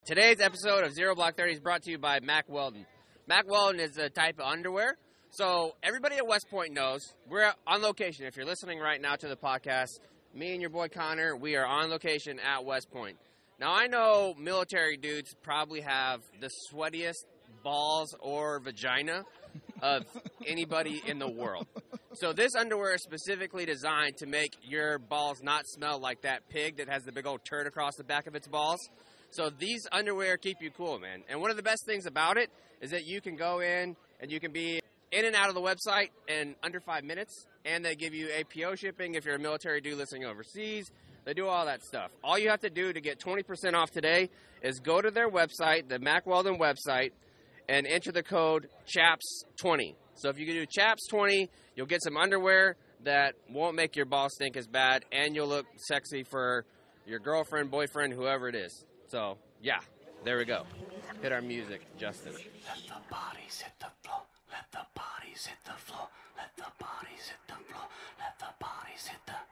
Today's episode of Zero Block 30 is brought to you by Mack Weldon. Mack Weldon is a type of underwear. So everybody at West Point knows we're on location. If you're listening right now to the podcast, me and your boy Connor, we are on location at West Point. Now, I know military dudes probably have the sweatiest balls or vagina of anybody in the world. So this underwear is specifically designed to make your balls not smell like that pig that has the big old turd across the back of its balls. So these underwear keep you cool, man. And one of the best things about it is that you can go in and you can be in and out of the website in under 5 minutes. And they give you APO shipping if you're a military dude listening overseas. They do all that stuff. All you have to do to get 20% off today is go to their website, the Mack Weldon website, and enter the code CHAPS20. So if you can do CHAPS20, you'll get some underwear that won't make your balls stink as bad, and you'll look sexy for your girlfriend, boyfriend, whoever it is. So, yeah, there we go. Hit our music, Justin. Let the bodies hit the floor. Let the bodies hit the floor. Let the bodies hit the floor. Let the bodies hit the...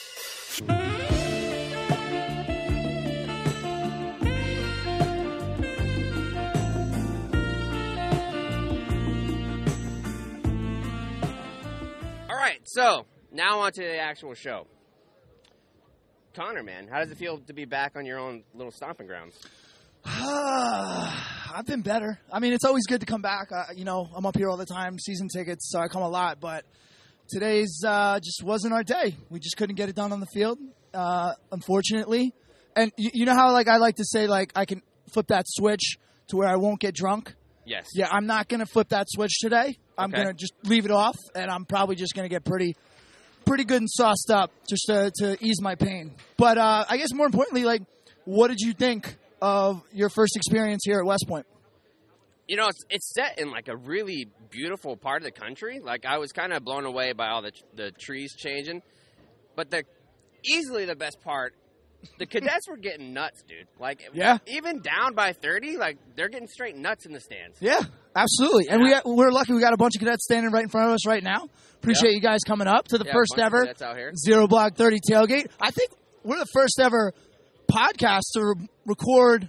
All right, so now on to the actual show. Connor, man, how does it feel to be back on your own little stomping grounds? I've been better. I mean, it's always good to come back. I'm up here all the time, season tickets, so I come a lot. But today's just wasn't our day. We just couldn't get it done on the field, unfortunately. And you know how, I like to say, I can flip that switch to where I won't get drunk? Yes. Yeah, I'm not going to flip that switch today. I'm going to just leave it off, and I'm probably just going to get pretty good and sauced up just to ease my pain. But I guess more importantly, what did you think of your first experience here at West Point? You know, it's set in a really beautiful part of the country. I was kind of blown away by all the trees changing. But easily the best part, the cadets were getting nuts, dude. Yeah. Even down by 30, they're getting straight nuts in the stands. Yeah, absolutely. And we're lucky we got a bunch of cadets standing right in front of us right now. Appreciate you guys coming up to the first ever Zero Block 30 tailgate. I think we're the first ever podcast to record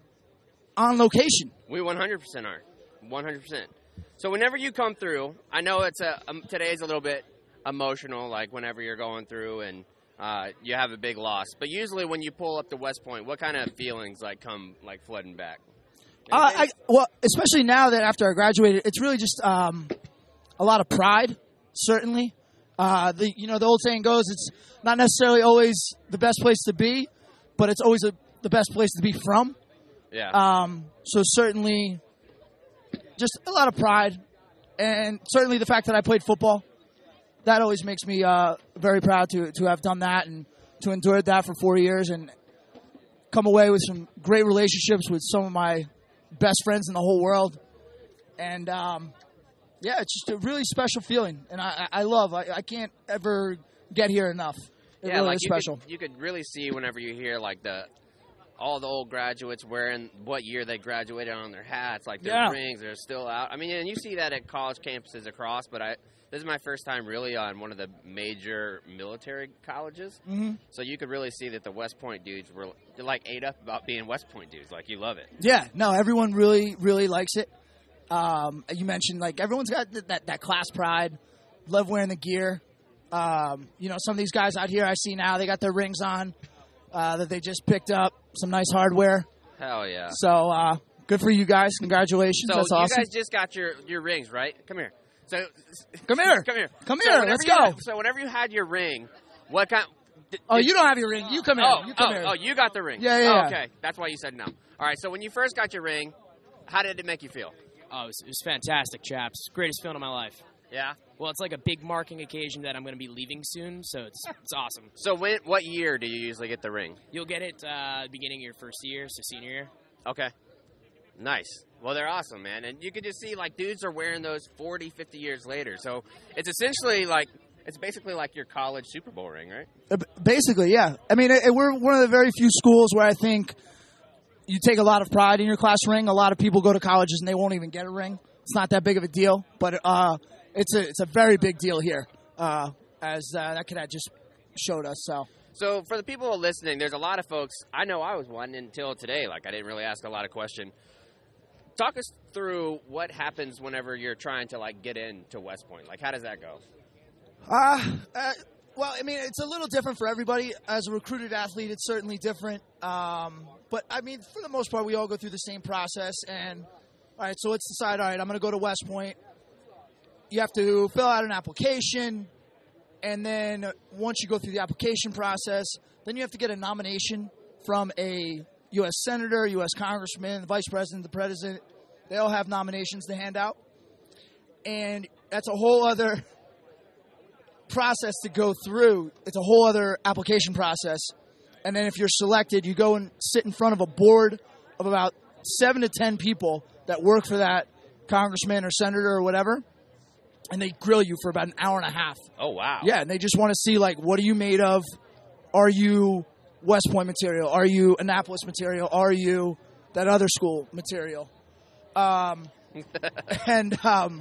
on location. We 100% are. 100%. So whenever you come through, I know today's a little bit emotional, whenever you're going through and you have a big loss. But usually when you pull up to West Point, what kind of feelings come flooding back? Well, especially now that after I graduated, it's really just a lot of pride, certainly. The old saying goes, it's not necessarily always the best place to be, but it's always the best place to be from. Yeah. So certainly just a lot of pride, and certainly the fact that I played football. That always makes me very proud to have done that and to endure that for 4 years and come away with some great relationships with some of my best friends in the whole world. And, it's just a really special feeling. And I can't ever get here enough. It really is special. You could really see whenever you hear, all the old graduates wearing what year they graduated on their hats, their rings are still out. I mean, and you see that at college campuses across, but this is my first time really on one of the major military colleges. Mm-hmm. So you could really see that the West Point dudes were ate up about being West Point dudes. You love it. Yeah, no, everyone really, really likes it. You mentioned everyone's got that class pride, love wearing the gear. Some of these guys out here I see now, they got their rings on that they just picked up, some nice hardware. Hell yeah. So good for you guys. Congratulations. So that's awesome. You guys just got your rings, right? Come here. So Come here. Let's go. So whenever you had your ring, what kind? You don't have your ring. You come here. Oh, you got the ring. Yeah. Okay, that's why you said no. All right. So when you first got your ring, how did it make you feel? Oh, it was fantastic, chaps. Greatest feeling of my life. Yeah. Well, it's a big marking occasion that I'm going to be leaving soon, so it's awesome. So what year do you usually get the ring? You'll get it beginning of your first year, so senior year. Okay. Nice. Well, they're awesome, man. And you can just see, dudes are wearing those 40, 50 years later. So it's essentially it's basically like your college Super Bowl ring, right? Basically, yeah. I mean, we're one of the very few schools where I think you take a lot of pride in your class ring. A lot of people go to colleges and they won't even get a ring. It's not that big of a deal, but it's a very big deal here, as that cadet just showed us. So So for the people listening, there's a lot of folks. I know I was one until today. Like, I didn't really ask a lot of questions. Talk us through what happens whenever you're trying to, like, get into West Point. Like, how does that go? Well, I mean, it's a little different for everybody. As a recruited athlete, it's certainly different. But, I mean, for the most part, we all go through the same process. And, all right, so let's decide, all right, I'm going to go to West Point. You have to fill out an application. And then once you go through the application process, then you have to get a nomination from a U.S. Senator, U.S. Congressman, the Vice President, the President. They all have nominations to hand out. And that's a whole other process to go through. It's a whole other application process. And then if you're selected, you go and sit in front of a board of about 7 to 10 people that work for that congressman or senator or whatever. And they grill you for about an hour and a half. Oh, wow. Yeah, and they just want to see, like, what are you made of? Are you West Point material? Are you Annapolis material? Are you that other school material? And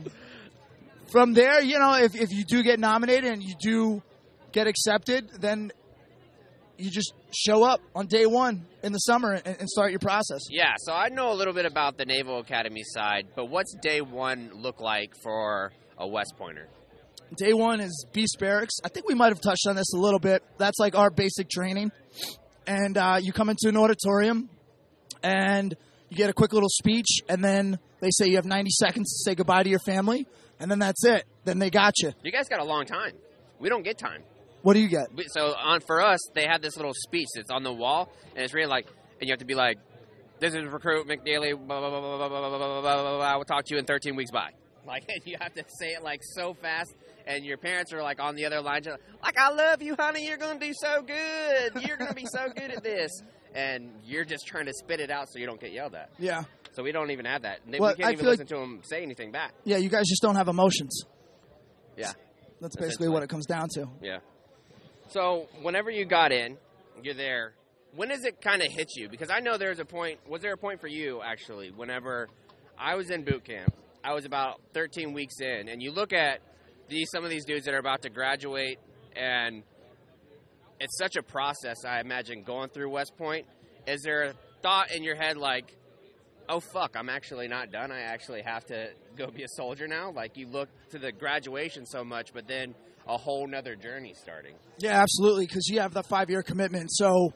from there, you know, if you do get nominated and you do get accepted, then you just show up on day one in the summer and start your process. Yeah, so I know a little bit about the Naval Academy side, but what's day one look like for a West Pointer? Day one is Beast Barracks. I think we might have touched on this a little bit. That's like our basic training. And you come into an auditorium, and you get a quick little speech, and then they say you have 90 seconds to say goodbye to your family, and then that's it. Then they got you. You guys got a long time. We don't get time. What do you get? So for us, they had this little speech that's on the wall, and it's really like, and you have to be like, this is recruit McNeely, blah, blah, blah, blah, blah, blah, blah, blah, blah, blah, we'll talk to you in 13 weeks, bye. Like, and you have to say it, like, so fast, and your parents are, like, on the other line, like, I love you, honey, you're going to do so good. You're going to be so good at this. And you're just trying to spit it out so you don't get yelled at. Yeah. So we don't even have that. We Well, can't I even feel listen to them say anything back. Yeah, you guys just don't have emotions. Yeah. That's basically what it comes down to. Yeah. So whenever you got in, you're there. When does it kind of hit you? Because I know there's a point. Was there a point for you, actually, whenever I was in boot camp? I was about 13 weeks in, and you look at some of these dudes that are about to graduate, and it's such a process, I imagine, going through West Point. Is there a thought in your head like, oh, fuck, I'm actually not done. I actually have to go be a soldier now? Like, you look to the graduation so much, but then a whole nother journey starting. Yeah, absolutely, because you have the 5-year commitment. So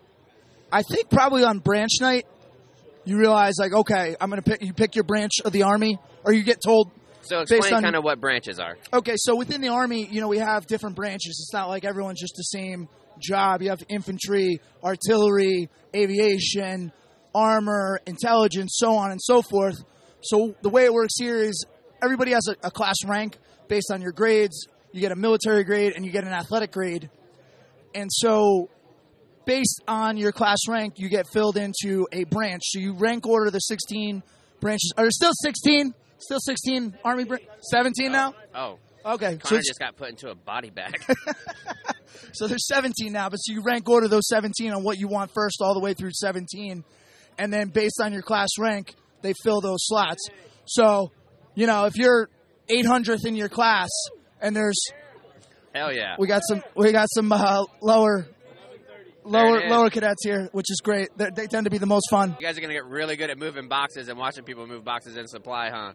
I think probably on branch night, you realize, like, okay, I'm going to pick your branch of the Army, or you get told. So explain kind of what branches are. Okay, so within the Army, you know, we have different branches. It's not like everyone's just the same job. You have infantry, artillery, aviation, armor, intelligence, so on and so forth. So the way it works here is everybody has a class rank based on your grades. You get a military grade and you get an athletic grade. And so based on your class rank, you get filled into a branch. So you rank order the 16 branches. Are there still 16? Still 16 Army branches? 17 now? Oh. Okay. Connor just got put into a body bag. So there's 17 now, but so you rank order those 17 on what you want first all the way through 17. And then based on your class rank, they fill those slots. So, you know, if you're 800th in your class and there's... Hell yeah. We got some lower cadets here, which is great. They tend to be the most fun. You guys are going to get really good at moving boxes and watching people move boxes in supply, huh?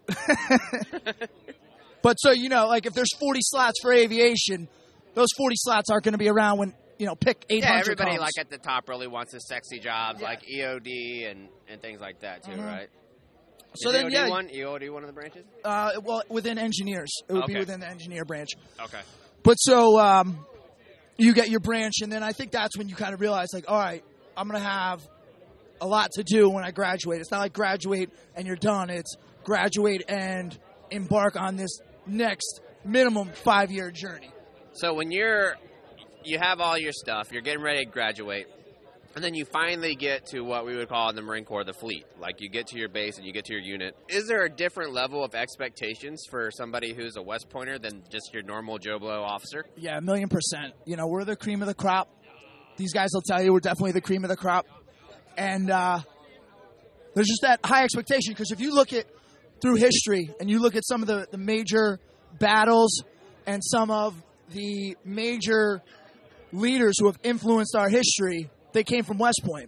But so, you know, like if there's 40 slots for aviation, those 40 slots aren't going to be around when, you know, pick 800 Yeah, everybody comes. like at the top really wants the sexy jobs like EOD and things like that too, right? So Is then, EOD yeah. EOD one of the branches? Well, within engineers. It would be Okay. within the engineer branch. Okay. But so you get your branch, and then I think that's when you kind of realize, like, all right, I'm going to have a lot to do when I graduate. It's not like graduate and you're done. It's graduate and embark on this next minimum 5-year journey. So when you have all your stuff, you're getting ready to graduate, and then you finally get to what we would call in the Marine Corps the fleet. Like you get to your base and you get to your unit. Is there a different level of expectations for somebody who's a West Pointer than just your normal Joe Blow officer? Yeah, 1,000,000%. You know, we're the cream of the crop. These guys will tell you we're definitely the cream of the crop. And there's just that high expectation because if you look at through history and you look at some of the major battles and some of the major leaders who have influenced our history, they came from West Point.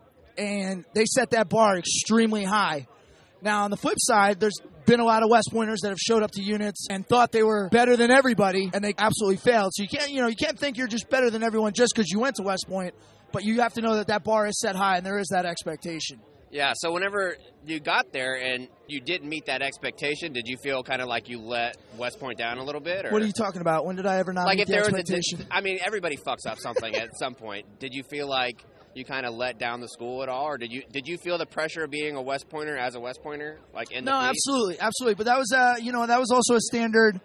And they set that bar extremely high. Now, on the flip side, there's been a lot of West Pointers that have showed up to units and thought they were better than everybody, and they absolutely failed. So you can't think you're just better than everyone just because you went to West Point, but you have to know that that bar is set high and there is that expectation. Yeah, so whenever you got there and you didn't meet that expectation, did you feel kind of like you let West Point down a little bit? Or? What are you talking about? When did I ever not like meet if the there expectation? was I mean, everybody fucks up something at some point. Did you feel like you kind of let down the school at all, or did you feel the pressure of being a West Pointer as a West Pointer, like in the No, police? absolutely. But that was that was also a standard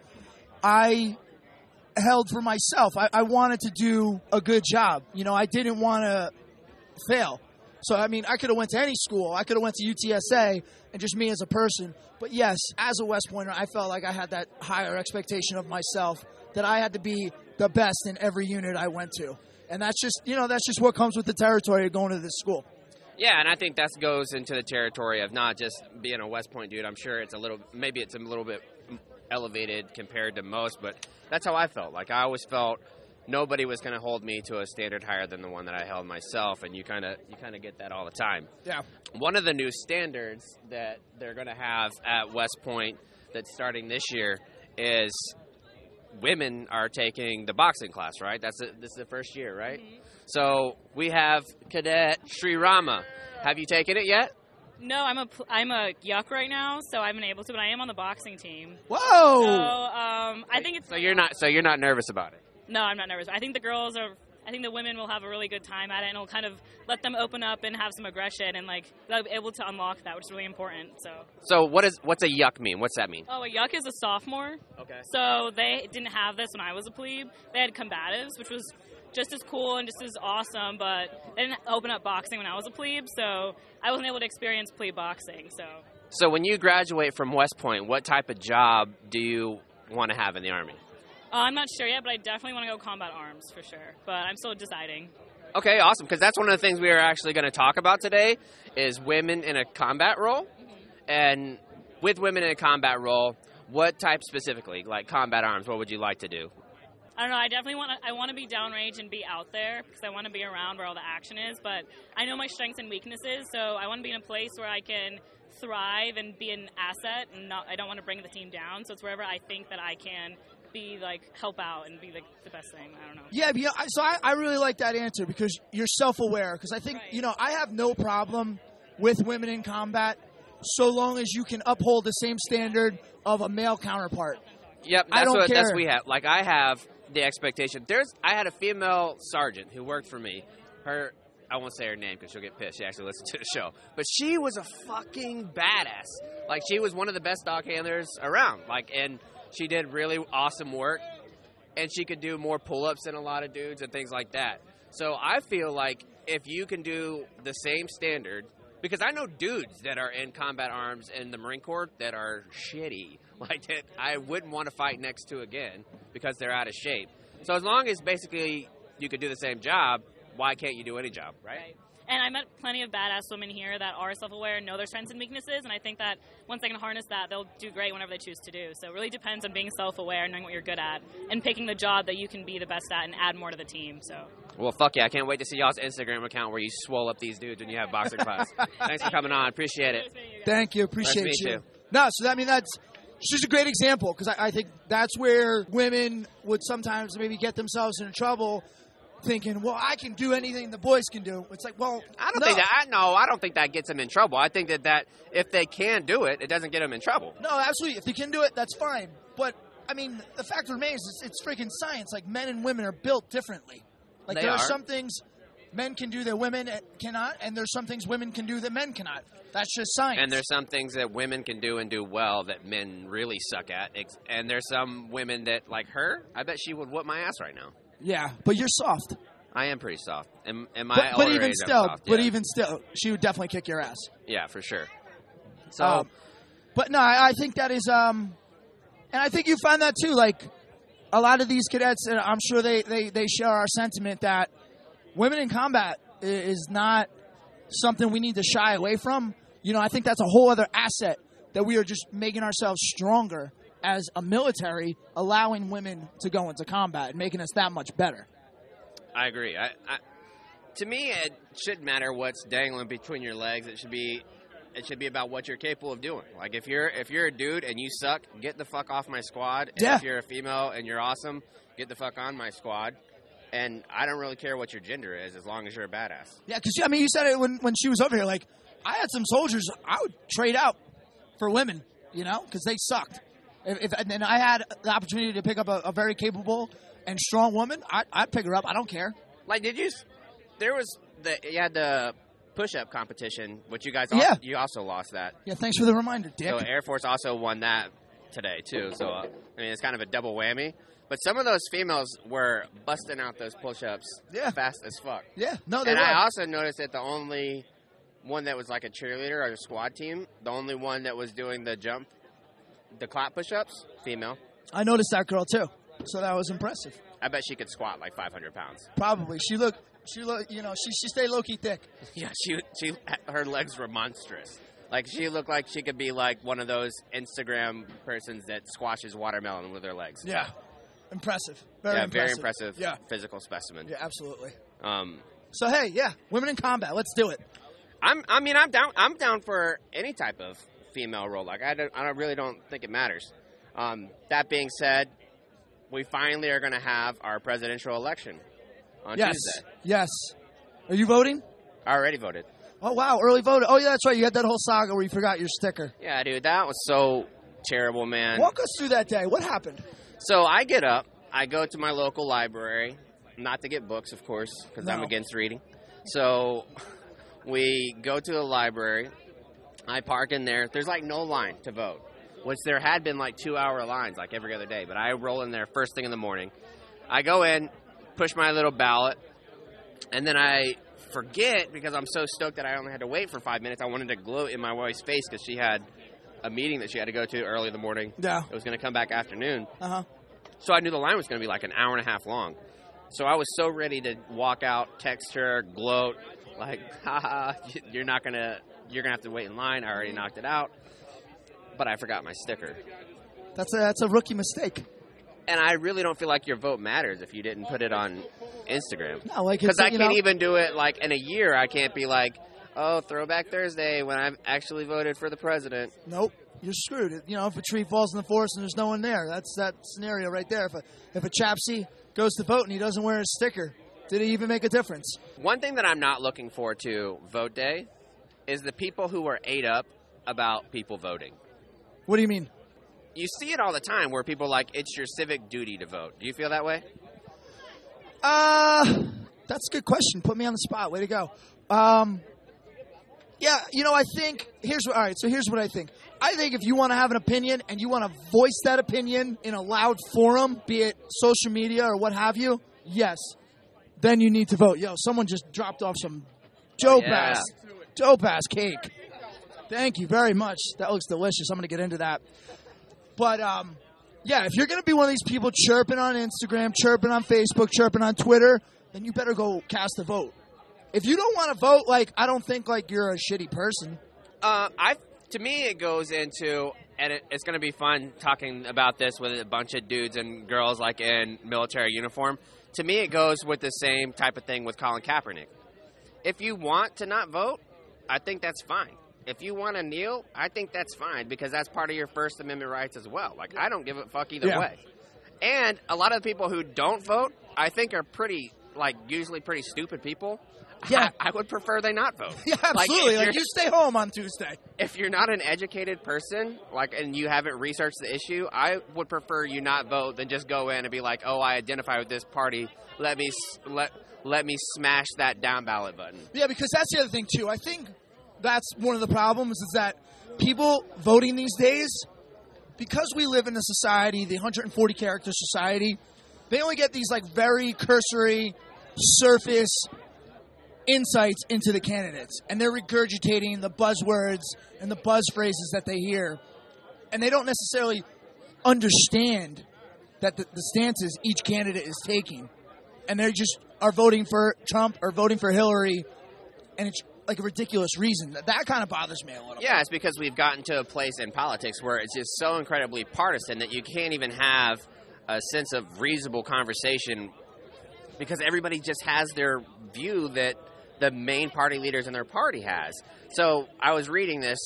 I held for myself. I wanted to do a good job. I didn't want to fail. So, I mean, I could have went to any school. I could have went to UTSA and just me as a person. But, yes, as a West Pointer, I felt like I had that higher expectation of myself, that I had to be the best in every unit I went to. And that's just what comes with the territory of going to this school. Yeah, and I think that goes into the territory of not just being a West Point dude. I'm sure it's a little bit elevated compared to most, but that's how I felt. Like, I always felt nobody was going to hold me to a standard higher than the one that I held myself, and you kind of get that all the time. Yeah. One of the new standards that they're going to have at West Point that's starting this year is women are taking the boxing class, right? This is the first year, right? Mm-hmm. So we have Cadet Sri Rama. Have you taken it yet? No, I'm a yuck right now, so I haven't been able to, but I am on the boxing team. Whoa! So I think it's so you're not nervous about it. No, I'm not nervous. I think the women will have a really good time at it, and it'll kind of let them open up and have some aggression, and they'll be able to unlock that, which is really important. So what's a yuck mean? What's that mean? Oh, a yuck is a sophomore. Okay. So they didn't have this when I was a plebe. They had combatives, which was just as cool and just as awesome, but they didn't open up boxing when I was a plebe, so I wasn't able to experience plebe boxing. So when you graduate from West Point, what type of job do you want to have in the Army? I'm not sure yet, but I definitely want to go combat arms for sure. But I'm still deciding. Okay, awesome. Because that's one of the things we are actually going to talk about today is women in a combat role. Mm-hmm. And with women in a combat role, what type specifically, like combat arms, what would you like to do? I don't know. I definitely want to be downrange and be out there because I want to be around where all the action is. But I know my strengths and weaknesses, so I want to be in a place where I can thrive and be an asset. And I don't want to bring the team down. So it's wherever I think that I can be help out and be the best thing. I don't know. Yeah, so I really like that answer because you're self-aware. Because I think I have no problem with women in combat so long as you can uphold the same standard of a male counterpart. Yep, that's what we have. Like I have the expectation. I had a female sergeant who worked for me. I won't say her name because she'll get pissed. She actually listens to the show. But she was a fucking badass. Like she was one of the best dog handlers around. And she did really awesome work, and she could do more pull-ups than a lot of dudes and things like that. So I feel like if you can do the same standard, because I know dudes that are in combat arms in the Marine Corps that are shitty, like that I wouldn't want to fight next to again because they're out of shape. So as long as basically you could do the same job, why can't you do any job, right? And I met plenty of badass women here that are self-aware, know their strengths and weaknesses, and I think that once they can harness that, they'll do great whenever they choose to do. So it really depends on being self-aware, knowing what you're good at, and picking the job that you can be the best at and add more to the team. So. Well, fuck yeah. I can't wait to see y'all's Instagram account where you swole up these dudes when you have boxing class. Thanks for coming on. Appreciate it. Thank you. Appreciate nice you. You. No, so that's just a great example because I think that's where women would sometimes maybe get themselves into trouble thinking, well, I can do anything the boys can do. It's like, well, I don't think that gets them in trouble. I think that if they can do it, it doesn't get them in trouble. No, absolutely. If they can do it, that's fine. But, I mean, the fact remains, it's freaking science. Like, men and women are built differently. Like, there are some things men can do that women cannot, and there's some things women can do that men cannot. That's just science. And there's some things that women can do and do well that men really suck at. And there's some women that, like her, I bet she would whoop my ass right now. Yeah, but you're soft. I am pretty soft. But even still, she would definitely kick your ass. Yeah, for sure. So, but no, I think that is, and I think you find that too. Like a lot of these cadets, and I'm sure they share our sentiment that women in combat is not something we need to shy away from. I think that's a whole other asset that we are just making ourselves stronger as a military, allowing women to go into combat and making us that much better. I agree. To me, it shouldn't matter what's dangling between your legs. It should be about what you're capable of doing. Like if you're a dude and you suck, get the fuck off my squad. And if you're a female and you're awesome, get the fuck on my squad. And I don't really care what your gender is as long as you're a badass. Yeah, because I mean, you said it when she was over here. Like, I had some soldiers I would trade out for women, you know, because they sucked. And I had the opportunity to pick up a very capable and strong woman, I'd pick her up. I don't care. Like, you had the push-up competition, which you guys you also lost that. Yeah, thanks for the reminder, Dick. So Air Force also won that today, too. So, I mean, it's kind of a double whammy. But some of those females were busting out those push-ups fast as fuck. Yeah, no, they And were. I also noticed that the only one that was like a cheerleader or a squad team, the only one that was doing the clap push-ups, female. I noticed that girl, too. So that was impressive. I bet she could squat like 500 pounds. Probably. She looked, you know, she stayed low-key thick. Yeah, her legs were monstrous. Like, she looked like she could be like one of those Instagram persons that squashes watermelon with her legs. Yeah. Impressive. Very impressive Yeah. physical specimen. Yeah, absolutely. Um, So, hey, yeah, women in combat. Let's do it. I'm down. I'm down for any type of female role. Like, I really don't think it matters. That being said, we finally are going to have our presidential election on Tuesday. Yes. Are you voting? I already voted. Oh, wow, early voting. Oh, yeah, that's right. You had that whole saga where you forgot your sticker. Yeah, dude, that was so terrible, man. Walk us through that day. What happened? So I get up, I go to my local library, not to get books, of course, because I'm against reading. So we go to the library. I park in there. There's like no line to vote, which there had been like 2-hour lines like every other day. But I roll in there first thing in the morning. I go in, push my little ballot, and then I forget because I'm so stoked that I only had to wait for 5 minutes. I wanted to gloat in my wife's face because she had a meeting that she had to go to early in the morning. Yeah. It was going to come back afternoon. Uh-huh. So I knew the line was going to be like an hour and a half long. So I was so ready to walk out, text her, gloat, like, haha, you're going to have to wait in line. I already knocked it out. But I forgot my sticker. That's a rookie mistake. And I really don't feel like your vote matters if you didn't put it on Instagram. No, like, because I can't even do it like in a year. I can't be like, oh, Throwback Thursday when I've actually voted for the president. Nope, you're screwed. You know, if a tree falls in the forest and there's no one there, that's that scenario right there. If a chapsy goes to vote and he doesn't wear his sticker, did it even make a difference? One thing that I'm not looking forward to vote day is the people who are ate up about people voting. What do you mean? You see it all the time where people are like, it's your civic duty to vote. Do you feel that way? That's a good question. Put me on the spot. Way to go. Yeah, you know, I think here's what I think. I think if you want to have an opinion and you want to voice that opinion in a loud forum, be it social media or what have you, yes, then you need to vote. Yo, someone just dropped off some dope ass cake. Thank you very much. That looks delicious. I'm going to get into that. But yeah, if you're going to be one of these people chirping on Instagram, chirping on Facebook, chirping on Twitter, then you better go cast a vote. If you don't want to vote, like, I don't think like you're a shitty person. To me, it goes into, and it's going to be fun talking about this with a bunch of dudes and girls like in military uniform. To me, it goes with the same type of thing with Colin Kaepernick. If you want to not vote, I think that's fine. If you want to kneel, I think that's fine because that's part of your First Amendment rights as well. Like, I don't give a fuck either way. And a lot of the people who don't vote, I think are usually pretty stupid people. Yeah. I would prefer they not vote. Yeah, absolutely. Like you stay home on Tuesday. If you're not an educated person, and you haven't researched the issue, I would prefer you not vote than just go in and be like, oh, I identify with this party. Let me smash that down ballot button. Yeah, because that's the other thing, too. I think that's one of the problems is that people voting these days, because we live in a society, the 140-character society, they only get these, very cursory, surface insights into the candidates. And they're regurgitating the buzzwords and the buzz phrases that they hear. And they don't necessarily understand that the stances each candidate is taking. And they just are voting for Trump or voting for Hillary. And it's like a ridiculous reason. That kind of bothers me a little. Yeah, it's because we've gotten to a place in politics where it's just so incredibly partisan that you can't even have a sense of reasonable conversation because everybody just has their view that the main party leaders in their party has. So I was reading this.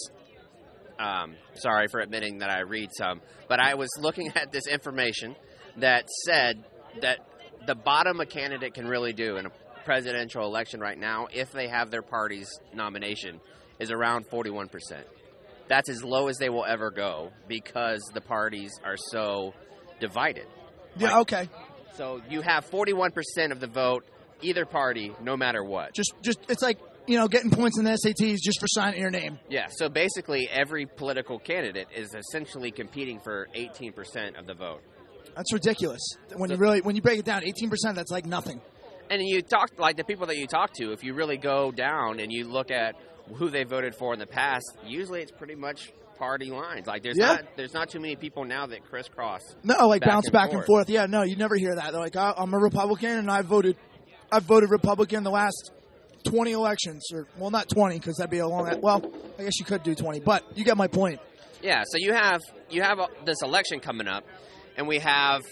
Sorry for admitting that I read some, but I was looking at this information that said that the bottom a candidate can really do in a presidential election right now, if they have their party's nomination, is around 41%. That's as low as they will ever go because the parties are so divided. Yeah, okay. So you have 41% of the vote, either party, no matter what. Just it's like, getting points in the SATs just for signing your name. Yeah, so basically every political candidate is essentially competing for 18% of the vote. That's ridiculous. When you break it down, 18%, that's like nothing. And you talk, like the people that you talk to, if you really go down and you look at who they voted for in the past, usually it's pretty much party lines. Like there's not too many people now that crisscross. No, like bounce back and forth. Yeah, no, you never hear that. They're like, I'm a Republican and I've voted Republican the last 20 elections, or well, not 20 because that'd be a long. Well, I guess you could do 20, but you get my point. Yeah, so you have this election coming up, and we have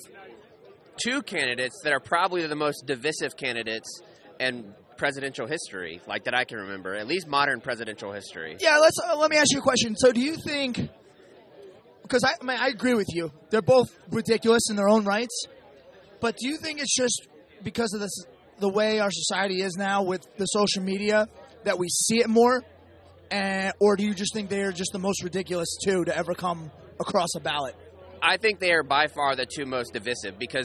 two candidates that are probably the most divisive candidates in presidential history, like that I can remember, at least modern presidential history. Yeah, let me ask you a question. So, do you think? Because I agree with you, they're both ridiculous in their own rights, but do you think it's just because of the way our society is now with the social media that we see it more, or do you just think they're just the most ridiculous two to ever come across a ballot? I think they are by far the two most divisive because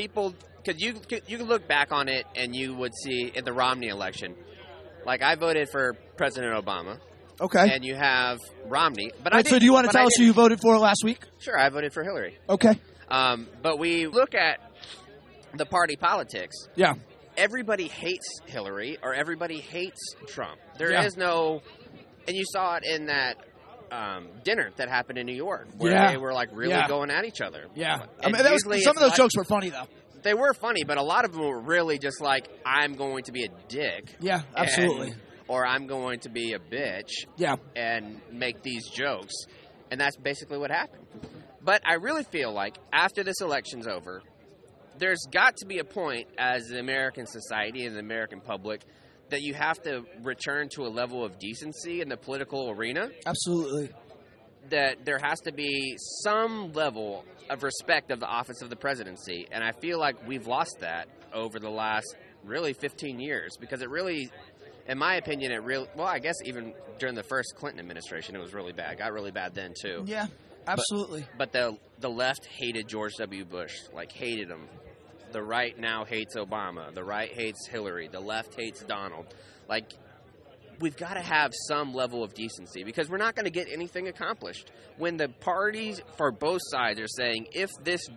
you can look back on it and you would see in the Romney election, like I voted for President Obama. Okay. And you have Romney. But so do you want to tell us who you voted for last week? Sure, I voted for Hillary. Okay. But we look at the party politics. Yeah. Everybody hates Hillary or everybody hates Trump. There is no, and you saw it in that dinner that happened in New York where they were like really going at each other. Yeah. I mean, some of those jokes were funny though. They were funny, but a lot of them were really just like, I'm going to be a dick. Yeah, absolutely. Or I'm going to be a bitch. Yeah. And make these jokes. And that's basically what happened. But I really feel like after this election's over, there's got to be a point as the American society and the American public that you have to return to a level of decency in the political arena. Absolutely. That there has to be some level of respect of the office of the presidency. And I feel like we've lost that over the last really 15 years because it really, in my opinion, I guess even during the first Clinton administration, it was really bad. It got really bad then too. Yeah, absolutely. But the left hated George W. Bush, like hated him. The right now hates Obama. The right hates Hillary. The left hates Donald. Like, we've got to have some level of decency because we're not going to get anything accomplished when the parties for both sides are saying, if this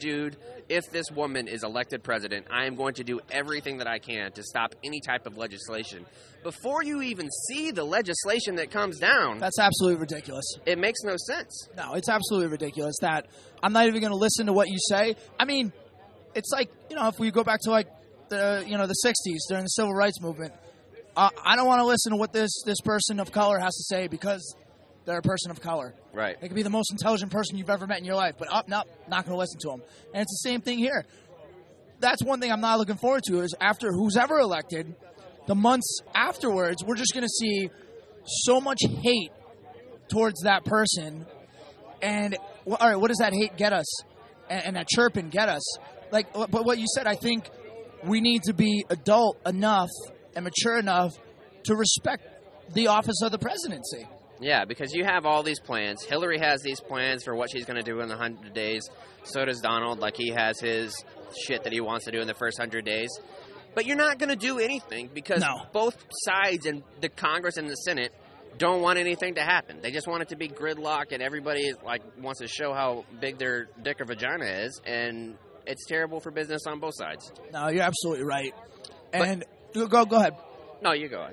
woman is elected president, I am going to do everything that I can to stop any type of legislation. Before you even see the legislation that comes down. That's absolutely ridiculous. It makes no sense. No, it's absolutely ridiculous that I'm not even going to listen to what you say. I mean, it's like, if we go back to like the 60s during the civil rights movement, I don't want to listen to what this person of color has to say because they're a person of color. Right. They could be the most intelligent person you've ever met in your life, but nope, not going to listen to them. And it's the same thing here. That's one thing I'm not looking forward to is after who's ever elected, the months afterwards, we're just going to see so much hate towards that person. And, all right, what does that hate get us? And that chirping get us? But what you said, I think we need to be adult enough and mature enough to respect the office of the presidency. Yeah, because you have all these plans. Hillary has these plans for what she's going to do in the 100 days. So does Donald. Like, he has his shit that he wants to do in the first 100 days. But you're not going to do anything because both sides in the Congress and the Senate don't want anything to happen. They just want it to be gridlock, and everybody wants to show how big their dick or vagina is, and it's terrible for business on both sides. No, you're absolutely right. And go ahead. No, you go ahead.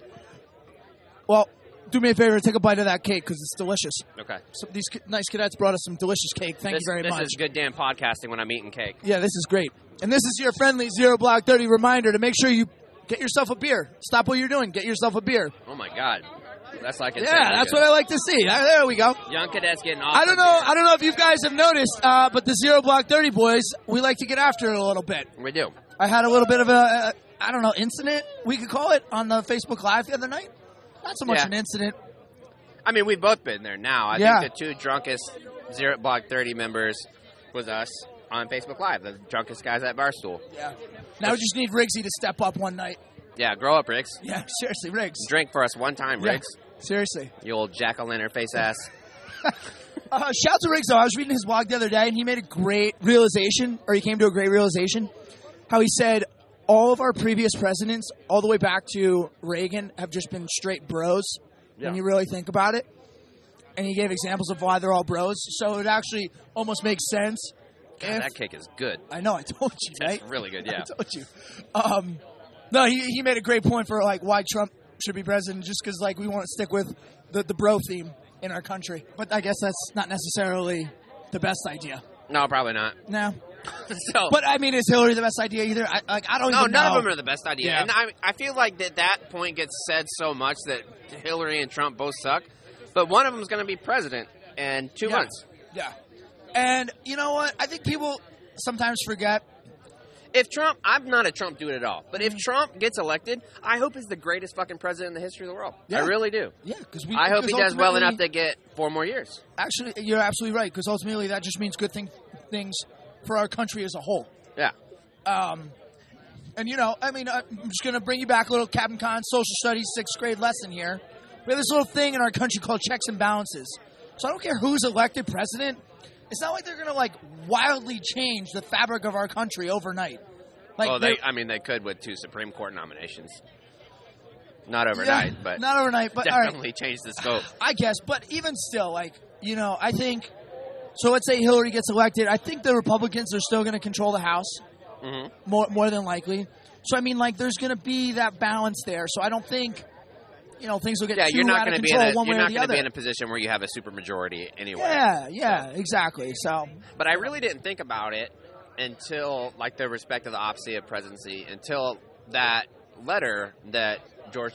Well, do me a favor, take a bite of that cake because it's delicious. Okay. So these nice cadets brought us some delicious cake. Thank you very much. This is good damn podcasting when I'm eating cake. Yeah, this is great. And this is your friendly Zero Block 30 reminder to make sure you get yourself a beer. Stop what you're doing. Get yourself a beer. Oh, my God. That's like that's what I like to see. There we go. Young cadets getting off. I don't know if you guys have noticed, but the Zero Block 30 boys, we like to get after it a little bit. We do. I had a little bit of I don't know, incident, we could call it, on the Facebook Live the other night. Not so much an incident. I mean, we've both been there now. I think the two drunkest Zero Block 30 members was us on Facebook Live, the drunkest guys at Barstool. Yeah. Now we just need Riggsy to step up one night. Yeah, grow up, Riggs. Yeah, seriously, Riggs. Drink for us one time, Riggs. Seriously. You old jack-o'-lantern face ass. Shout to Riggs, though. I was reading his blog the other day, and he made a great realization, or he came to a great realization, how he said all of our previous presidents, all the way back to Reagan, have just been straight bros when you really think about it. And he gave examples of why they're all bros. So it actually almost makes sense. God, that cake is good. I know, I told you, right? It's really good, yeah. I told you. No, he made a great point for like why Trump should be president, just because like we want to stick with the bro theme in our country. But I guess that's not necessarily the best idea. No, probably not. No. So, but I mean, is Hillary the best idea either? I don't even know. No, none of them are the best idea. Yeah. And I feel like that point gets said so much that Hillary and Trump both suck. But one of them is going to be president in 2 months. Yeah. And you know what? I think people sometimes forget. If Trump, I'm not a Trump dude at all, but if Trump gets elected, I hope he's the greatest fucking president in the history of the world. Yeah. I really do. Yeah, I hope he does well enough to get 4 more years. Actually, you're absolutely right, because ultimately that just means good things for our country as a whole. Yeah. And, you know, I mean, I'm just going to bring you back a little Captain Con social studies 6th grade lesson here. We have this little thing in our country called checks and balances. So I don't care who's elected president. It's not like they're going to, like, wildly change the fabric of our country overnight. Like, well, they could with 2 Supreme Court nominations. Not overnight, but not overnight, but definitely change the scope. I guess, but even still, like, you know, I think, so let's say Hillary gets elected. I think the Republicans are still going to control the House, more than likely. So, I mean, like, there's going to be that balance there. So I don't think, you know, things will get too out of control one way or the other. You're not going to be in a position where you have a supermajority anyway. Yeah, exactly. So, but I really didn't think about it until, like, the respect of the opposite of presidency, until that letter that George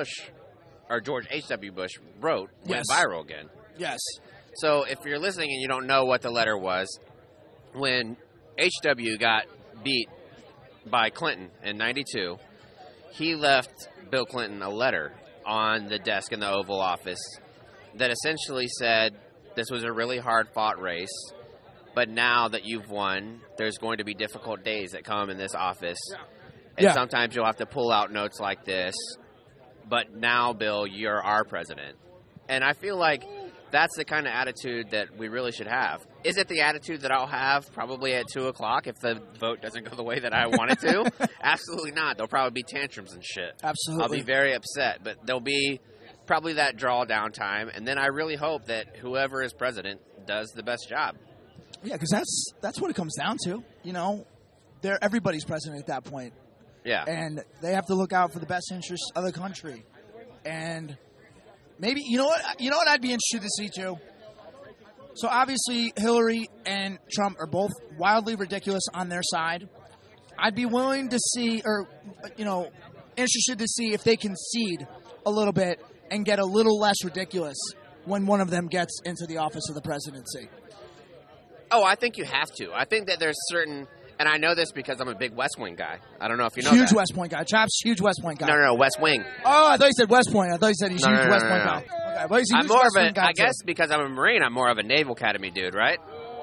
H.W. Bush wrote went viral again. Yes. So if you're listening and you don't know what the letter was, when H.W. got beat by Clinton in 92, he left Bill Clinton a letter on the desk in the Oval Office that essentially said, this was a really hard-fought race, but now that you've won, there's going to be difficult days that come in this office. And sometimes you'll have to pull out notes like this. But now, Bill, you're our president. And I feel like that's the kind of attitude that we really should have. Is it the attitude that I'll have probably at 2 o'clock if the vote doesn't go the way that I want it to? Absolutely not. There'll probably be tantrums and shit. Absolutely. I'll be very upset. But there'll be probably that drawdown time. And then I really hope that whoever is president does the best job. Yeah, because that's what it comes down to. You know, everybody's president at that point. Yeah. And they have to look out for the best interests of the country. And maybe, you know what I'd be interested to see too? So obviously Hillary and Trump are both wildly ridiculous on their side. I'd be willing to see, or, you know, interested to see if they concede a little bit and get a little less ridiculous when one of them gets into the office of the presidency. Oh, I think you have to. I think that there's certain, and I know this because I'm a big West Wing guy. I don't know if you know huge that. West Point guy. Chop's huge West Point guy. No, West Wing. Oh, I thought you said West Point. I thought you said he's huge West Point guy. Okay, he's a I'm huge more West of Point guy I guess because I'm a Marine, I'm more of a Naval Academy dude, right?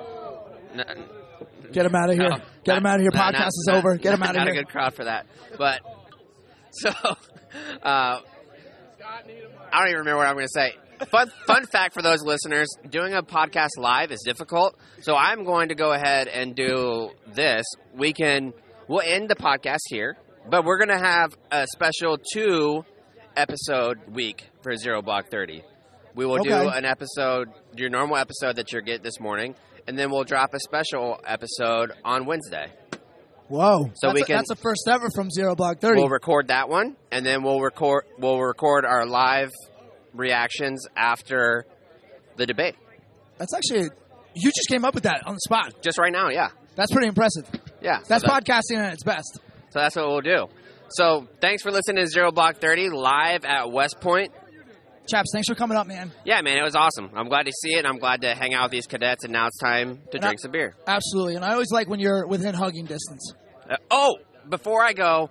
Get him out of here. Get him out of here. Podcast is over. Get him out of here. Not a good crowd for that. But, so, I don't even remember what I'm going to say. Fun fact for those listeners, doing a podcast live is difficult. So I'm going to go ahead and do this. We'll end the podcast here, but we're going to have a special 2-episode week for Zero Block 30. We will do an episode, your normal episode that you'll get this morning, and then we'll drop a special episode on Wednesday. Whoa. So that's a first ever from Zero Block 30. We'll record that one, and then we'll record our live reactions after the debate. That's actually, you just came up with that on the spot. Just right now, yeah. That's pretty impressive. Yeah. That's podcasting at its best. So that's what we'll do. So thanks for listening to Zero Block 30 live at West Point. Chaps, thanks for coming up, man. Yeah, man, it was awesome. I'm glad to see it, and I'm glad to hang out with these cadets, and now it's time to drink some beer. Absolutely, and I always like when you're within hugging distance. Before I go,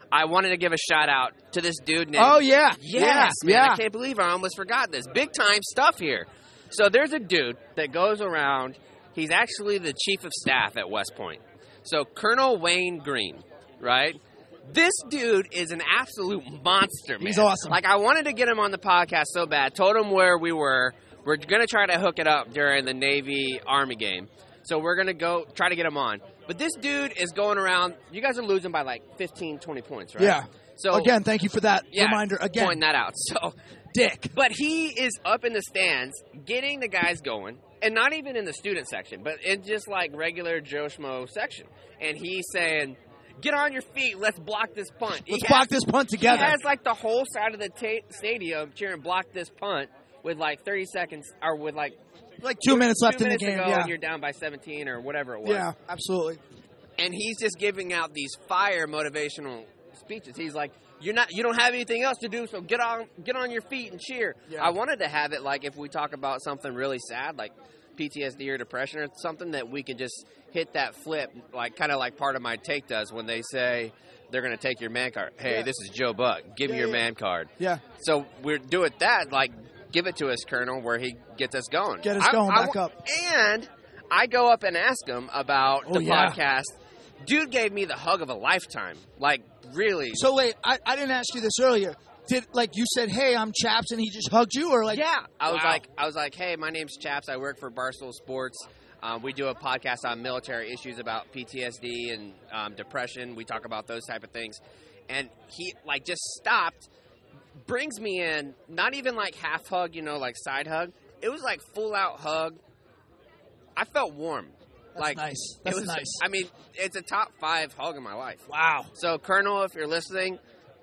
I wanted to give a shout out to this dude named. Oh, yeah. Yes, man. Yeah. I can't believe I almost forgot this. Big time stuff here. So there's a dude that goes around. He's actually the chief of staff at West Point. So Colonel Wayne Green, right? This dude is an absolute monster, man. He's awesome. Like, I wanted to get him on the podcast so bad. Told him where we were. We're going to try to hook it up during the Navy-Army game. So we're going to go try to get him on. But this dude is going around. You guys are losing by like 15, 20 points, right? Yeah. So again, thank you for that reminder. Again, pointing that out. So, Dick. but he is up in the stands getting the guys going, and not even in the student section, but in just like regular Joe Schmo section. And he's saying, get on your feet, let's block this punt. Let's block this punt together. He has like the whole side of the stadium cheering block this punt with like 30 seconds, or with like 2 minutes left 2 in the minutes game. to go, Yeah. and you're down by 17 or whatever it was. Yeah, absolutely. And he's just giving out these fire motivational speeches. He's like, you don't have anything else to do, so get on your feet and cheer. Yeah. I wanted to have it like if we talk about something really sad, like PTSD or depression or something, that we can just hit that flip, like kind of like Part of My Take does when they say they're going to take your man card. Hey, this is Joe Buck. Give me your man card. Yeah. So we're doing that, like, give it to us, Colonel, where he gets us going. Get us going back up. And I go up and ask him about the yeah. podcast. Dude gave me the hug of a lifetime. Like, really. So wait, I didn't ask you this earlier. Did you said, "Hey, I'm Chaps," and he just hugged you, or like? Yeah. I Wow. was like, hey, my name's Chaps. I work for Barstool Sports. We do a podcast on military issues about PTSD and depression. We talk about those type of things. And he like just stopped, brings me in, not even like half hug, like side hug. It was like full out hug. I felt warm. That's like nice. it That's was, nice. I mean, it's a top 5 hug in my life. Wow. So, Colonel, if you're listening,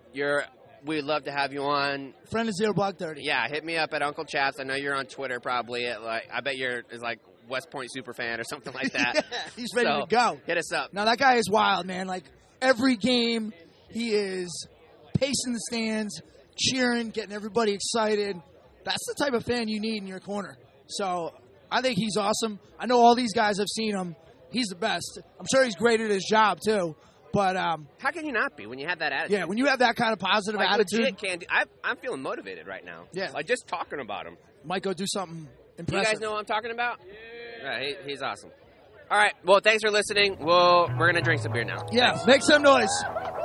we'd love to have you on. Friend of Zero Block 30. Yeah, hit me up at Uncle Chaps. I know you're on Twitter probably. I bet you're like West Point super fan or something like that. Yeah, he's ready So, to go. Hit us up. Now that guy is wild, man. Like every game, he is pacing the stands, cheering, getting everybody excited. That's the type of fan you need in your corner. So I think he's awesome. I know all these guys have seen him. He's the best. I'm sure he's great at his job too. But how can you not be when you have that attitude? yeah, when you have that kind of positive like, attitude, legit candy. I'm feeling motivated right now. Yeah. Like just talking about him. might go do something You impressive. guys know what I'm talking about? Yeah, he's awesome. All right. Well, thanks for listening. We're gonna drink some beer now. Yeah, make some noise.